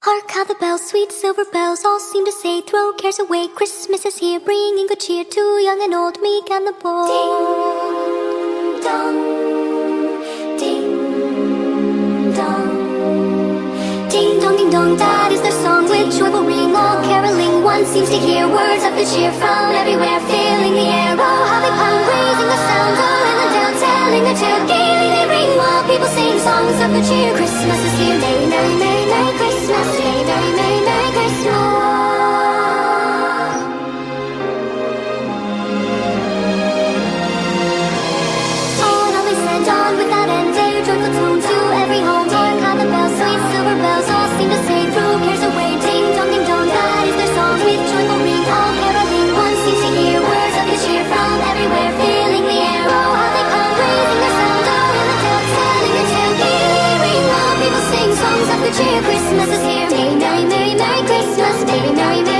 Hark how the bells, sweet silver bells, all seem to say, throw cares away, Christmas is here, bringing good cheer to young and old, meek and the bold. Ding dong, ding dong, ding dong, ding dong, that is their song with joyful ring, all caroling. One seems to hear words of good cheer from everywhere, filling the air. Oh, how they pound, raising the sound, all in the down, telling their tale. Gaily they ring while people sing songs of good cheer. Christmas is here, Merry, Merry, Merry, Merry Christmas, Merry, Merry, Merry, Merry Christmas. On they send on without end, their joyful tone to every home. Hark how the bells, sweet silver bells, all seem to say, throw cares away. Ding dong, ding dong, that is their song with joyful ring, all caroling. One seems to hear words of good cheer from everywhere, filling the air. Oh, how they come, raising their sound, all in the tail, telling their tale. Gaily ring while people sing songs of good cheer. Christmas is here, Merry, Merry, Merry, Merry Christmas, Merry, Merry, Merry.